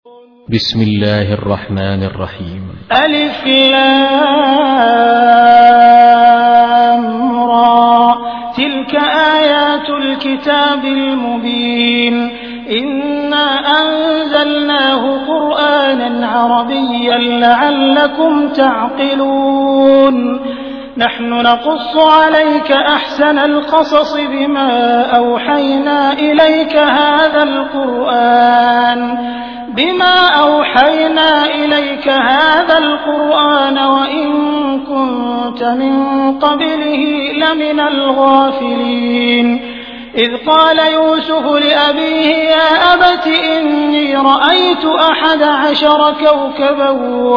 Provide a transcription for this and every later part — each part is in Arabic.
بسم الله الرحمن الرحيم. ألف لام را تلك آيات الكتاب المبين إنا أنزلناه قرآنا عربيا لعلكم تعقلون نحن نقص عليك أحسن القصص بما أوحينا إليك هذا القرآن وإن كنت من قبله لمن الغافلين إذ قال يوسف لأبيه يا أبت إني رأيت 11 كوكبا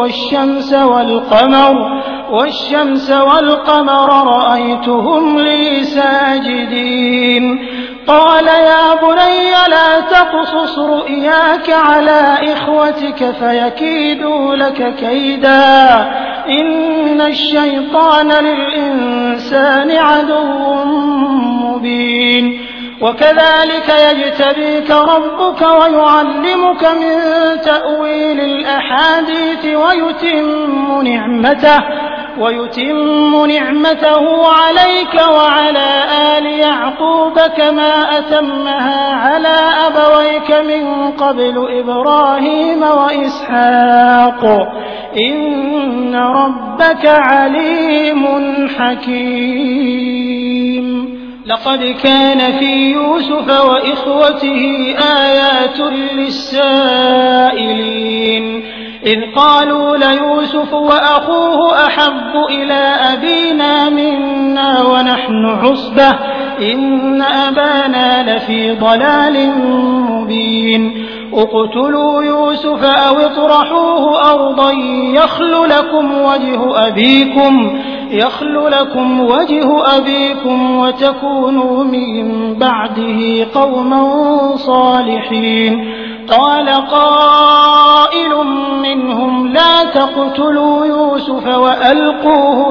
والشمس والقمر رأيتهم لي ساجدين قال يا بني لا تقصص رؤياك على إخوتك فيكيدوا لك كيدا إن الشيطان للإنسان عدو مبين وكذلك يجتبيك ربك ويعلمك من تأويل الأحاديث ويتم نعمته عليك وعلى آل يعقوب كما أتمها على أبويك من قبل إبراهيم وإسحاق إن ربك عليم حكيم لقد كان في يوسف وإخوته آيات للسائلين إذ قالوا ليوسف وأخوه أحب إلى أبينا منا ونحن عصبة إن أبانا لفي ضلال مبين اقتلوا يوسف أو اطرحوه أرضا يخل لكم وجه أبيكم وتكونوا من بعده قوما صالحين قال قائل منهم لا تقتلوا يوسف وألقوه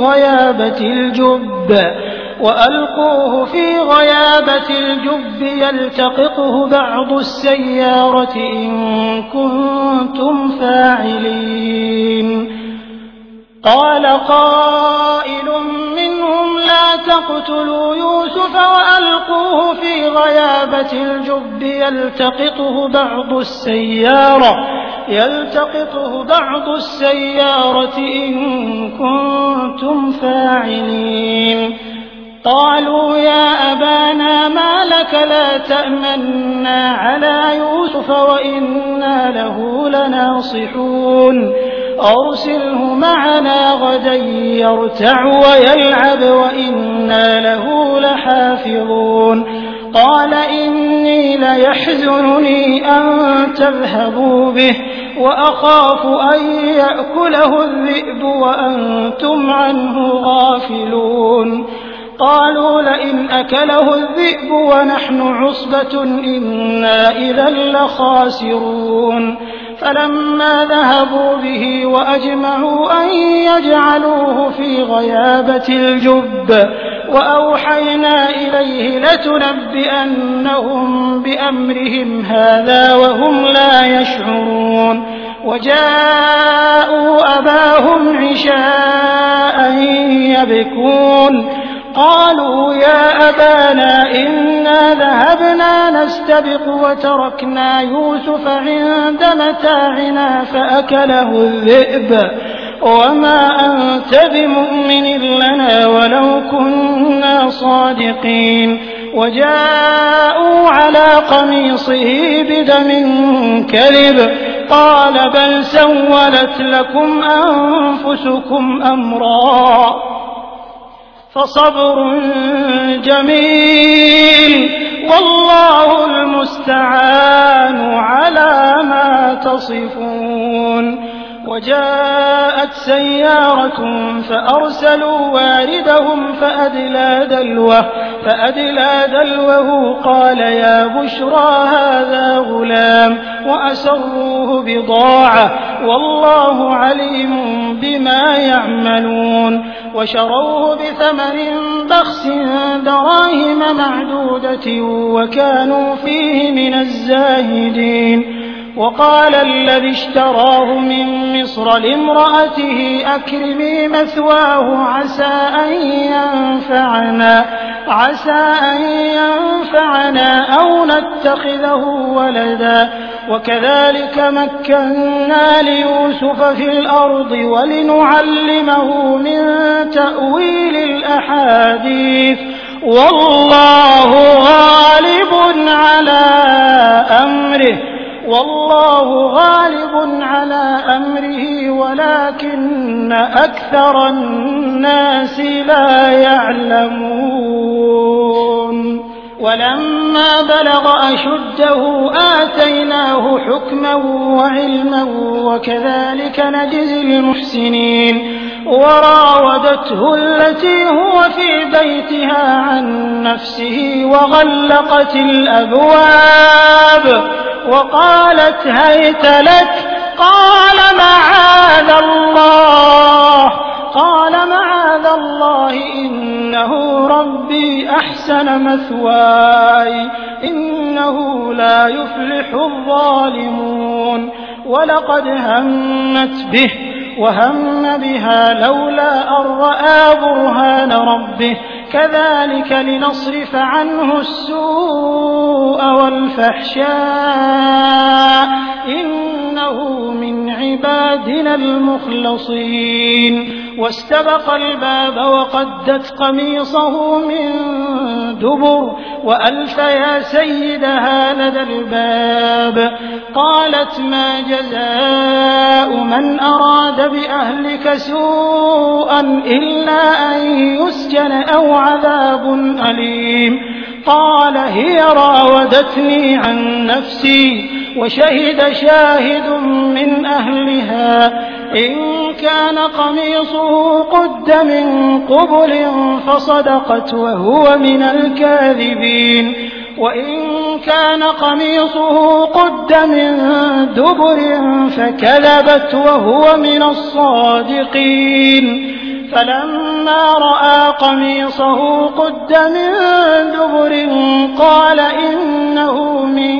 في غيابة الجب يلتقطه بعض السيارة إن كنتم فاعلين قال قائل منهم لا تقتلوا يوسف وألقوه في غيابة الجب يلتقطه بعض السيارة إن كنتم فاعلين قالوا يا أبانا ما لك لا تأمنا على يوسف وإنا له لناصحون أرسله معنا غدا يرتع ويلعب وإنا له لحافظون قال إني ليحزنني أن تذهبوا به وأخاف أن يأكله الذئب وأنتم عنه غافلون قالوا لئن أكله الذئب ونحن عصبة إنا إذا لخاسرون فلما ذهبوا به وأجمعوا أن يجعلوه في غيابة الجب وأوحينا إليه لتنبئنهم بأمرهم هذا وهم لا يشعرون وجاءوا أباهم عشاء يبكون قالوا يا أبانا إنا ذهبنا نستبق وتركنا يوسف عند متاعنا فأكله الذئب وما أنت بمؤمن لنا ولو كنا صادقين وجاءوا على قميصه بدم كذب قال بل سولت لكم أنفسكم أمرا فصبر جميل والله المستعان على ما تصفون وجاءت سيارة فأرسلوا واردهم فأدلى دلوه قال يا بشرى هذا غلام وأسروه بضاعة والله عليم بما يعملون وشروه بثمن بخس دراهم معدودة وكانوا فيه من الزاهدين وقال الذي اشتراه من مصر لامرأته أكرمي مثواه عسى أن ينفعنا أو نتخذه ولدا وكذلك مكنا ليوسف في الأرض ولنعلمه من تأويل الأحاديث والله غالب على أمره ولكن أكثر الناس لا يعلمون ولما بلغ أشده آتيناه حكما وعلما وكذلك نجزي المحسنين وراودته التي هو في بيتها عن نفسه وغلقت الأبواب وقالت هيت لك قال معاذ الله إنه ربي أحسن مثواي إنه لا يفلح الظالمون ولقد همت به وهم بها لولا أن رأى برهان ربه كذلك لنصرف عنه السوء والفحشاء إنه من عبادنا المخلصين واستبق الباب وقدت قميصه من دبر وألف يا سيدها لدى الباب قالت ما جزاء من أراد بأهلك سوءا إلا أن يسجن أو عذاب أليم قال هي راودتني عن نفسي وشهد شاهد من أهلها إن كان قميصه قد من قبل فصدقت وهو من الكاذبين وإن كان قميصه قد من دبر فكذبت وهو من الصادقين فلما رأى قميصه قد من دبر قال إنه من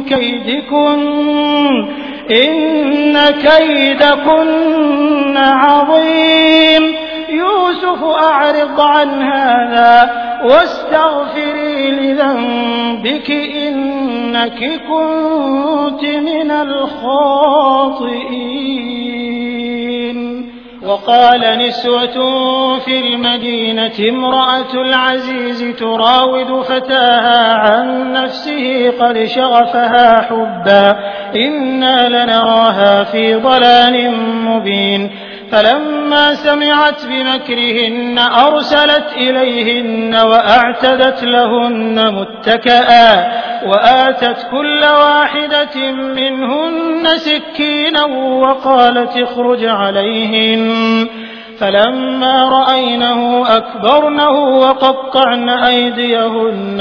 كيدكن إن كيدكن عظيم يوسف أعرض عن هذا واستغفري لذنبك إنك كنت من الخاطئين وقال نسوة في المدينة امرأة العزيز تراود فتاها عن نفسه قد شغفها حبا إنا لنراها في ضلال مبين فلما سمعت بمكرهن أرسلت إليهن وأعتدت لهن متكئا وآتت كل واحدة منهن سكينا وقالت اخرج عليهن فلما رأينه أكبرنه وقطعن أيديهن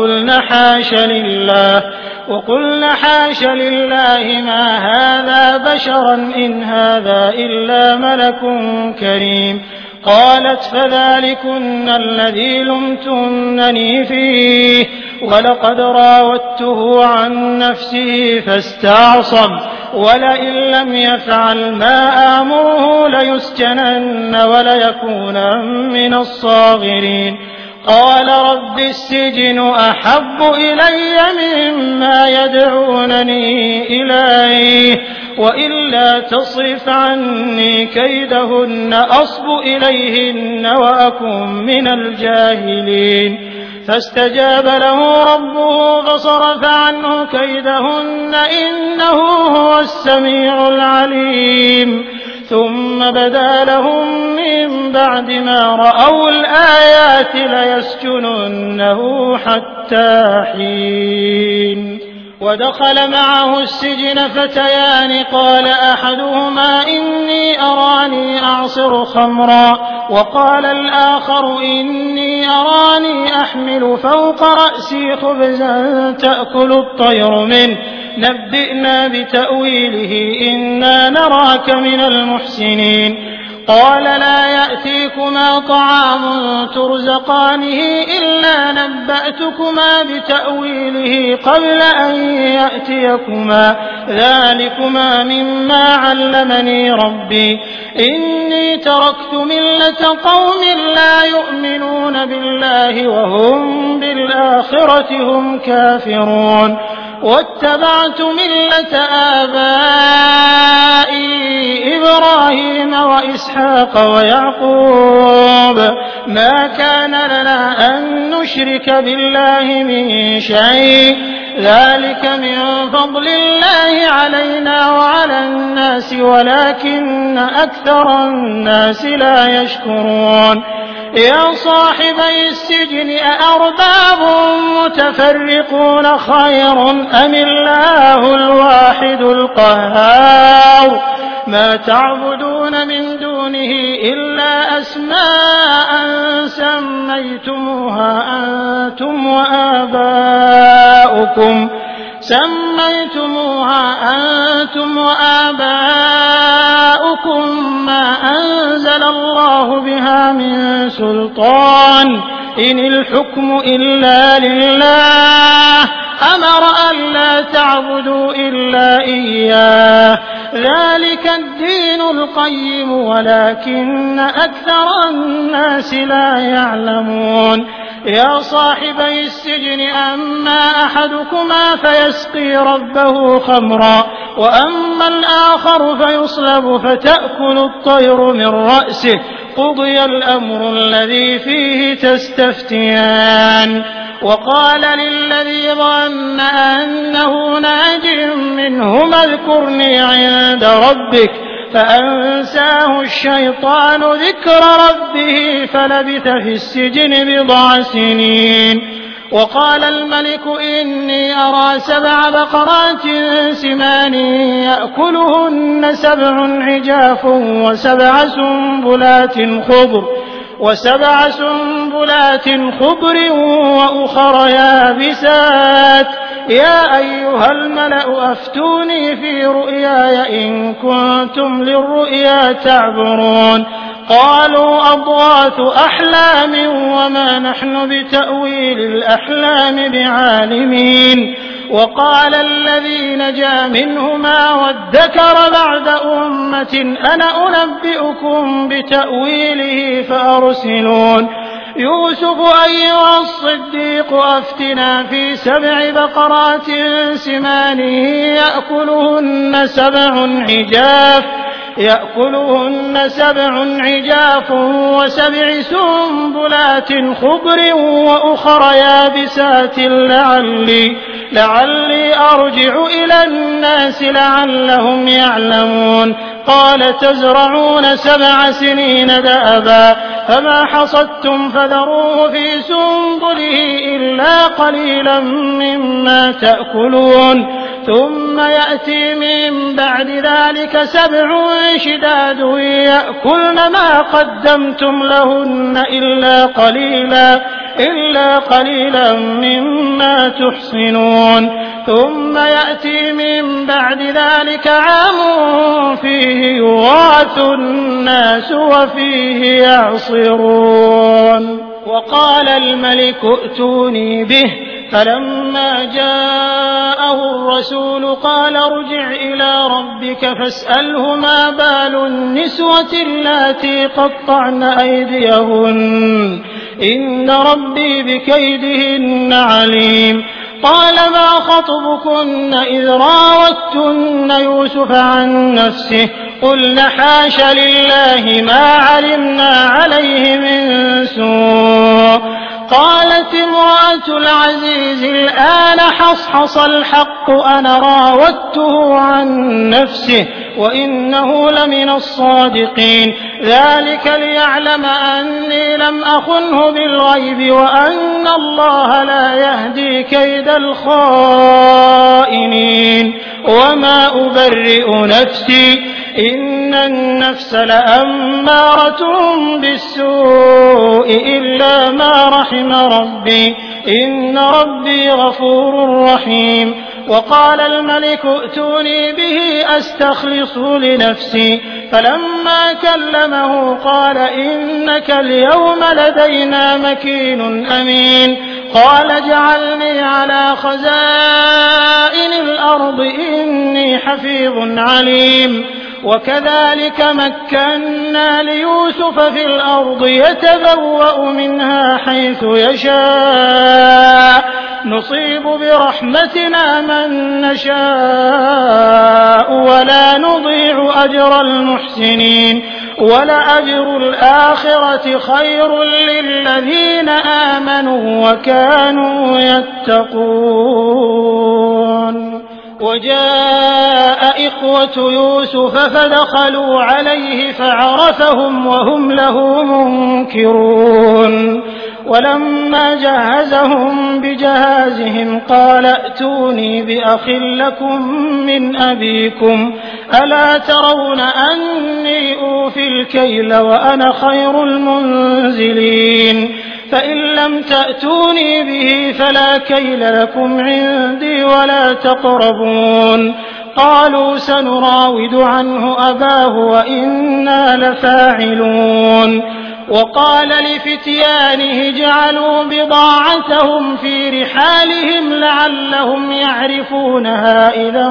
وقلن حاش لله ما هذا بشرا إن هذا إلا ملك كريم قالت فذلكن الذي لمتنني فيه ولقد راودته عن نفسه فاستعصم ولئن لم يفعل ما آمره ليسجنن وليكونا من الصاغرين قال رب السجن أحب إلي مما يدعونني إليه وإلا تصرف عني كيدهن أصب إليهن وأكن من الجاهلين فاستجاب له ربه فصرف عنه كيدهن إنه هو السميع العليم ثم بدا لهم من بعد ما رأوا الآيات ليسجننه حتى حين ودخل معه السجن فتيان قال أحدهما إني أراني أعصر خمرا وقال الآخر إني أراني أحمل فوق رأسي خبزا تأكل الطير منه نبئنا بتأويله إنا نراك من المحسنين قال لا يأتيكما طعام ترزقانه إلا نبأتكما بتأويله قبل أن يأتيكما ذلكما مما علمني ربي إني تركت ملة قوم لا يؤمنون بالله وهم بالآخرة هم كافرون واتبعت ملة آبائي إبراهيم وإسحاق ويعقوب ما كان لنا أن نشرك بالله من شيء ذلك من فضل الله علينا وعلى الناس ولكن أكثر الناس لا يشكرون يا صاحبي السجن أأرباب متفرقون خير أم الله الواحد القهار ما تعبدون من دونه إلا أسماء سميتموها أنتم وآباؤكم ما أنزل الله بها من سلطان إن الحكم إلا لله أمر ألا تعبدوا إلا إياه ذلك الدين القيم ولكن أكثر الناس لا يعلمون يا صاحبي السجن أما أحدكما فيسقي ربه خمرا وأما الآخر فيصلب فتأكل الطير من رأسه قضي الأمر الذي فيه تستفتيان وقال للذي ظن أنه ناج منهما اذكرني عند ربك فأنساه الشيطان ذكر ربه فلبث في السجن بضع سنين وقال الملك إني أرى 7 بقرات سمان يأكلهن 7 عجاف وسبع سنبلات خضر وأخر يابسات يا أيها الملأ أفتوني في رؤياي إن كنتم للرؤيا تعبرون قالوا أضغاث أحلام وما نحن بتأويل الأحلام بعالمين وقال الذي نجا منهما وادكر بعد أمة أنا أنبئكم بتأويله فأرسلون يوسف أيها الصديق أفتنا في 7 بقرات سمان يأكلهن 7 عجاف و7 سنبلات خضر وأخر يابسات لعلي أرجع إلى الناس لعلهم يعلمون قال تزرعون 7 سنين دأبا فما حصدتم فذروه في سنبله إلا قليلا مما تأكلون ثم يأتي من بعد ذلك 7 شداد يأكلن ما قدمتم لهن إلا قليلا مما تحصنون ثم يأتي من بعد ذلك عام فيه يغاث الناس وفيه يعصرون وقال الملك ائتوني به فلما جاءه الرسول قال ارجع إلى ربك فاسأله ما بال النسوة اللاتي قطعن أيديهن إن ربي بكيدهن عليم قال ما خطبكن إذ راوتن يوسف عن نفسه قلن حاش لله ما علمنا عليه من سوء قالت امرأة العزيز الآن حصحص الحق أنا راودته عن نفسه وإنه لمن الصادقين ذلك ليعلم أني لم أخنه بالغيب وأن الله لا يهدي كيد الخائنين وما أبرئ نفسي إن النفس لأمارة بالسوء إلا ما رحم ربي إن ربي غفور رحيم وقال الملك ائتوني به أستخلص لنفسي فلما كلمه قال إنك اليوم لدينا مكين أمين قال اجعلني على خزائن الأرض إني حفيظ عليم وكذلك مكنا ليوسف في الأرض يتبوأ منها حيث يشاء نصيب برحمتنا من نشاء ولا نضيع أجر المحسنين ولأجر الآخرة خير للذين آمنوا وكانوا يتقون. وجاء إخوة يوسف فدخلوا عليه فعرفهم وهم له منكرون ولما جهزهم بجهازهم قال ائتوني بأخ لكم من أبيكم ألا ترون أني أوفي الكيل وأنا خير المنزلين فإن لم تأتوني به فلا كيل لكم عندي ولا تقربون قالوا سنراود عنه أباه وإنا لفاعلون. وقال لفتيانه اجعلوا بضاعتهم في رحالهم لعلهم يعرفونها إذا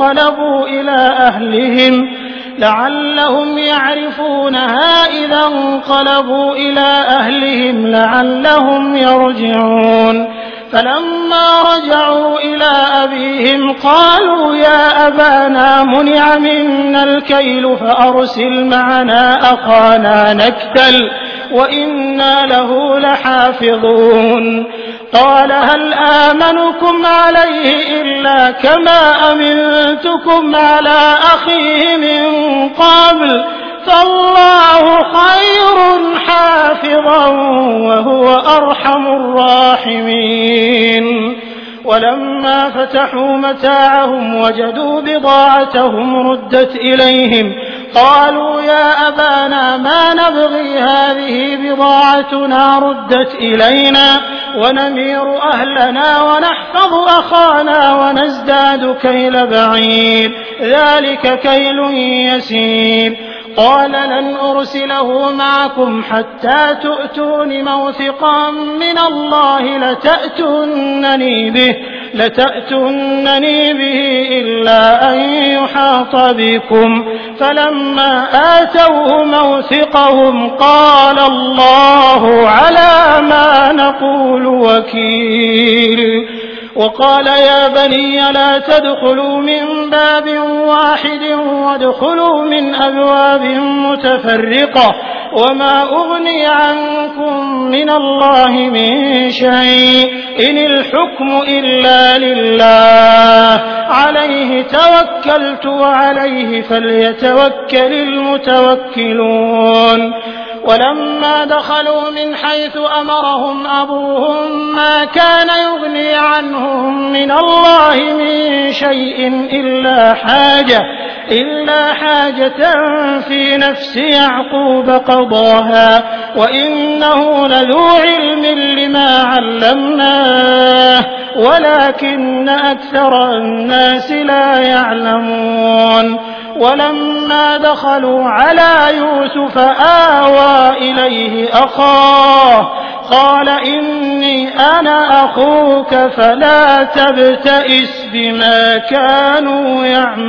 انقلبوا إلى أهلهم لعلهم يرجعون. فلما رجعوا إلى أبيهم قالوا يا أبانا منع منا الكيل فأرسل معنا أخانا نكتل وإنا له لحافظون. قال هل آمنكم عليه إلا كما أمنتكم على أخيه من قبل فالله خير حافظا وهو أرحم الراحمين. ولما فتحوا متاعهم وجدوا بضاعتهم ردت إليهم قالوا يا أبانا ما نبغي هذه بضاعتنا ردت إلينا ونمير أهلنا ونحفظ أخانا ونزداد كيل بعير ذلك كيل يسير. قال لن أرسله معكم حتى تؤتون موثقا من الله لتأتونني به إلا أن يحاط بكم. فلما آتوه موثقهم قال الله على ما نقول وكيل. وقال يا بني لا تدخلوا من باب واحد وادخلوا من أبواب متفرقة وما أغني عنكم من الله من شيء إن الحكم إلا لله عليه توكلت وعليه فليتوكل المتوكلون. ولما دخلوا من حيث أمرهم أبوهم ما كان يغني عنهم من الله من شيء إلا حاجة في نفس يعقوب قضاها وإنه لذو علم لما علمناه ولكن أكثر الناس لا يعلمون. ولما دخلوا على يوسف آوى إليه أخاه قال إني أنا أخوك فلا تبتئس بما كانوا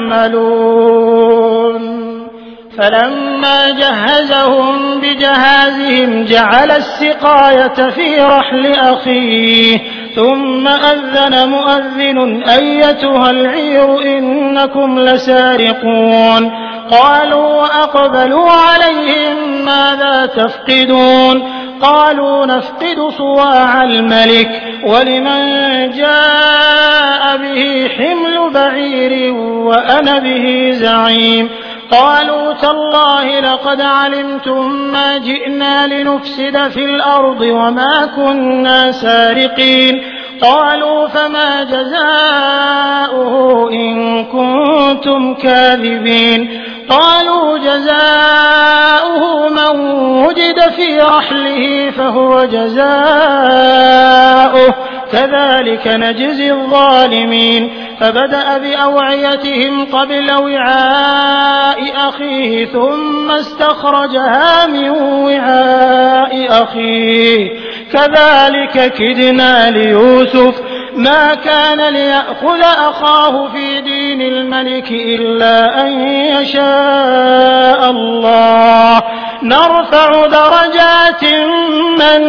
يعملون. فلما جهزهم بجهازهم جعل السقاية في رحل أخيه ثم أذن مؤذن أيتها العير إنكم لسارقون. قالوا وأقبلوا عليهم ماذا تفقدون قالوا نفقد صواع الملك ولمن جاء به حمل بعير وأنا به زعيم. قالوا تالله لقد علمتم ما جئنا لنفسد في الأرض وما كنا سارقين. قالوا فما جزاؤه إن كنتم كاذبين. قالوا جزاؤه من وجد في رحله فهو جزاؤه كذلك نجزي الظالمين فبدأ بأوعيتهم قبل وعاء أخيه ثم استخرجها من وعاء أخيه كذلك كدنا ليوسف ما كان ليأخذ أخاه في دين الملك إلا أن يشاء الله نرفع درجات من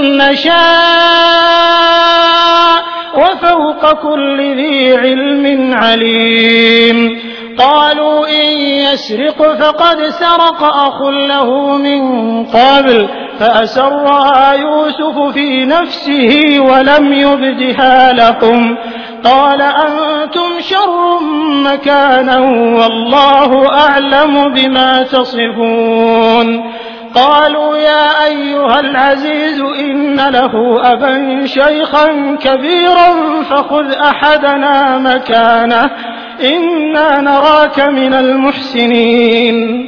نشاء وفوق كل ذي علم عليم قالوا إن يسرق فقد سرق أخ له من قبل فأسرها يوسف في نفسه ولم يبدها لهم قال أنتم شر مكانا والله أعلم بما تصفون قالوا يا أيها العزيز إن له أبا شيخا كبيرا فخذ أحدنا مكانه إنا نراك من المحسنين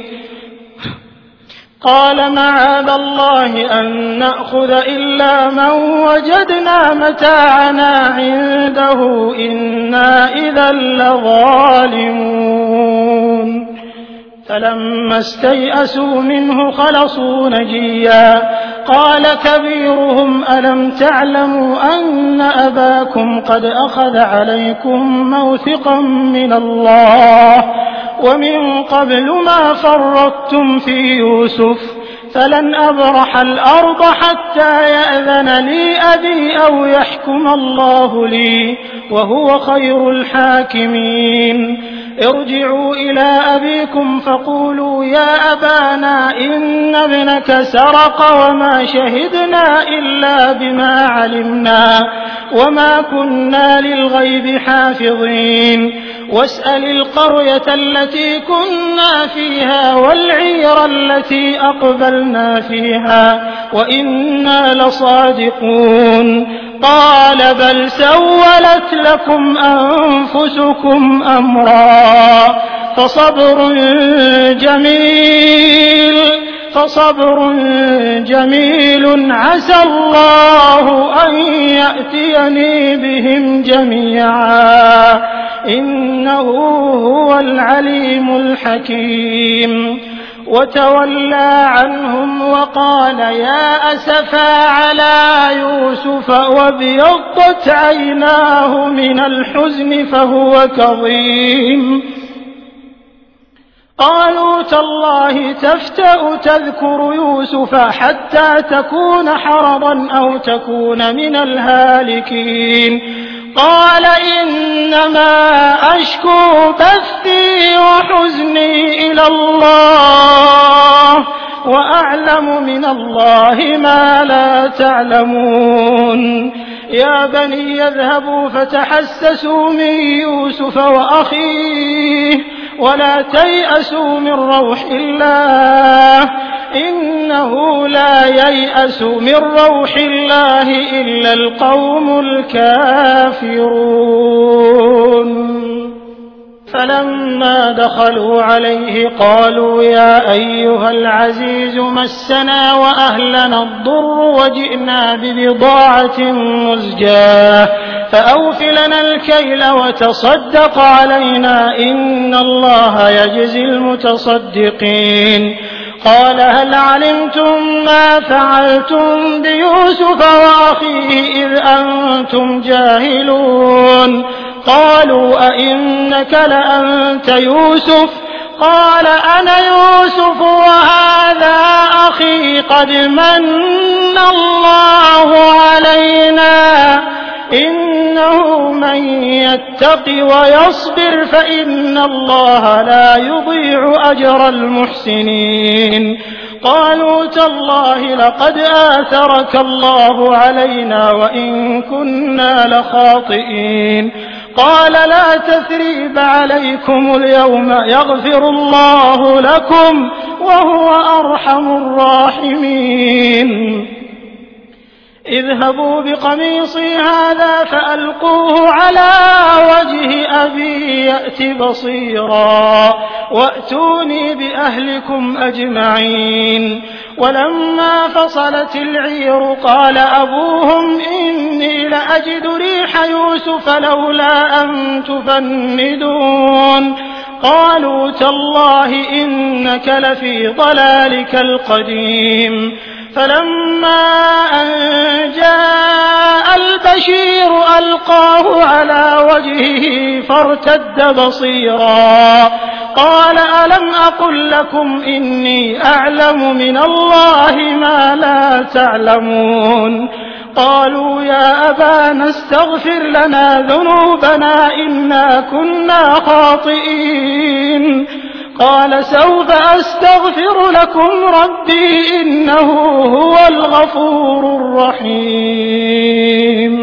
قال معاذ الله أن نأخذ إلا من وجدنا متاعنا عنده إنا إذا لظالمون فلما استيئسوا منه خلصوا نجيا قال كبيرهم ألم تعلموا أن أباكم قد أخذ عليكم موثقا من الله ومن قبل ما فرطتم في يوسف فلن أبرح الأرض حتى يأذن لي أبي أو يحكم الله لي وهو خير الحاكمين ارجعوا إلى أبيكم فقولوا يا أبانا إن ابنك سرق وما شهدنا إلا بما علمنا وما كنا للغيب حافظين واسأل القرية التي كنا فيها والعير التي أقبلنا فيها وإنا لصادقون قال بل سولت لكم أنفسكم أمرا فصبر جميل عسى الله أن يأتيني بهم جميعا إنه هو العليم الحكيم وتولى عنهم وقال يا أسفا على يوسف وابيضت عيناه من الحزن فهو كظيم قالوا تالله تفتأ تذكر يوسف حتى تكون حرضا أو تكون من الهالكين قال إنما أشكو بثي وحزني إلى الله وأعلم من الله ما لا تعلمون يا بني يذهبوا فتحسسوا من يوسف وأخيه ولا تيأسوا من روح الله إنه لا ييأس من روح الله إلا القوم الكافرون فلما دخلوا عليه قالوا يا أيها العزيز مسنا وأهلنا الضر وجئنا ببضاعة مزجاة فأوف لنا الكيل وتصدق علينا إن الله يجزي المتصدقين قال هل علمتم ما فعلتم بيوسف وأخيه إذ أنتم جاهلون قالوا أئنك لأنت يوسف قال أنا يوسف وهذا أخي قد من الله علينا إنه من يتق ويصبر فإن الله لا يضيع أجر المحسنين قالوا تالله لقد آثرك الله علينا وإن كنا لخاطئين قال لا تثريب عليكم اليوم يغفر الله لكم وهو أرحم الراحمين اذهبوا بقميصي هذا فألقوه على وجه أبي يأت بصيرا وأتوني بأهلكم أجمعين. ولما فصلت العير قال أبوهم إني لأجد ريح يوسف لولا أن تفندون. قالوا تالله إنك لفي ضلالك القديم. فلما أن جاء البشير ألقاه على وجهه فارتد بصيرا قال ألم أقل لكم إني أعلم من الله ما لا تعلمون. قالوا يا أبانا استغفر لنا ذنوبنا إنا كنا خاطئين. قال سوف أستغفر لكم ربي إنه هو الغفور الرحيم.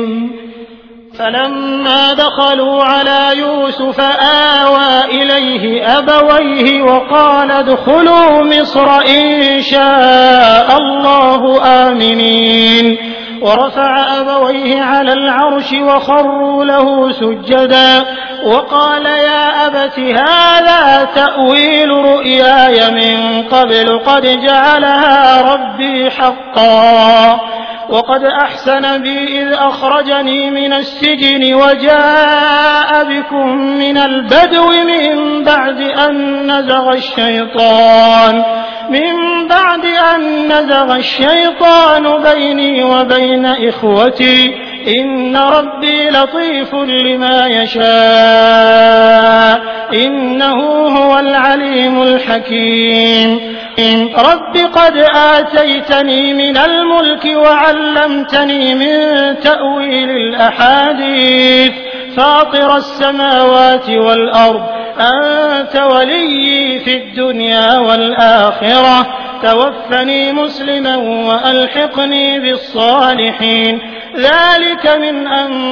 فلما دخلوا على يوسف آوى إليه أبويه وقال ادخلوا مصر إن شاء الله آمنين. ورفع أبويه على العرش وخروا له سجدا وقال يا أبت هذا تأويل رؤياي من قبل قد جعلها ربي حقا وقد أحسن بي إذ أخرجني من السجن وجاء بكم من البدو من بعد أن نزغ الشيطان بيني وبين إخوتي إن ربي لطيف لما يشاء إنه هو العليم الحكيم. رب قد آتيتني من الملك وعلمتني من تأويل الأحاديث فاطر السماوات والأرض أنت ولي في الدنيا والآخرة توفني مسلما وألحقني بالصالحين. ذلك من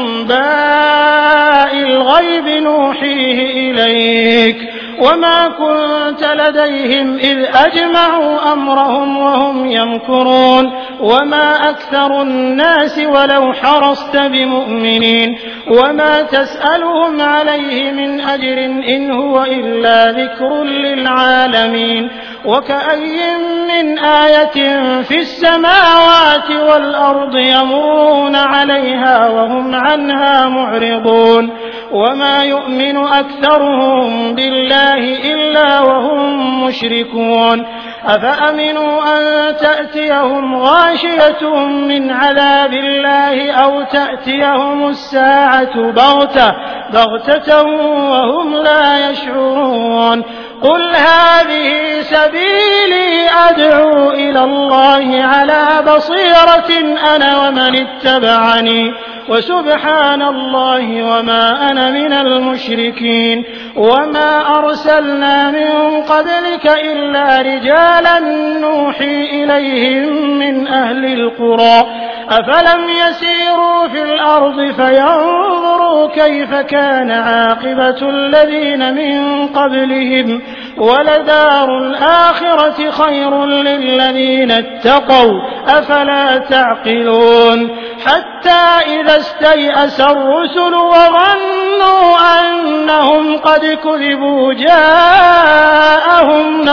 أنباء الغيب نوحيه إليك وما كنت لديهم إذ أجمعوا أمرهم وهم يمكرون وما أكثر الناس ولو حرصت بمؤمنين وما تسألهم عليه من أجر إن هو إلا ذكر للعالمين. وكأي من آية في السماوات والأرض يمرون عليها وهم عنها معرضون وما يؤمن أكثرهم بالله إلا وهم مشركون. أفأمنوا أن تأتيهم غاشية من عذاب الله أو تأتيهم الساعة بغتة وهم لا يشعرون. قل هذه سبيلي أدعو إلى الله على بصيرة أنا ومن اتبعني وسبحان الله وما أنا من المشركين. وما أرسلنا من قبلك إلا رجالا نوحي إليهم من أهل القرى أفلم يسيروا في الأرض فينظروا كيف كان عاقبة الذين من قبلهم ولدار الآخرة خير للذين اتقوا أفلا تعقلون. حتى إذا استيأس الرسل وظنوا أنهم قد كذبوا جاءهم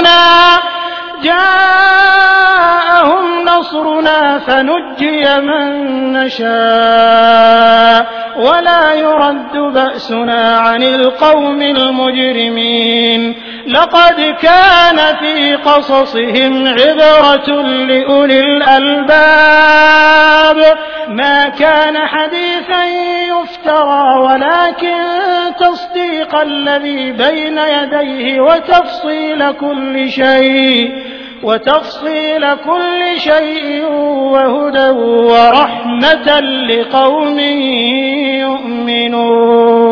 نصرنا فنجي من نشاء ولا يرد بأسنا عن القوم المجرمين. لقد كان في قصصهم عبرة لأولي الألباب ما كان حديثا يفترى ولكن تصديق الذي بين يديه وتفصيل كل شيء وهدى ورحمة لقوم يؤمنون.